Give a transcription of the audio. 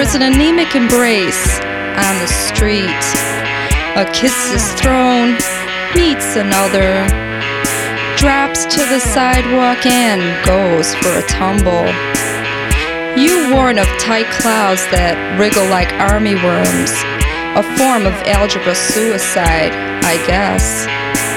There's an anemic embrace on the street. A kiss is thrown, meets another, drops to the sidewalk and goes for a tumble. You warn of tight clouds that wriggle like army worms, a form of algebra suicide, I guess.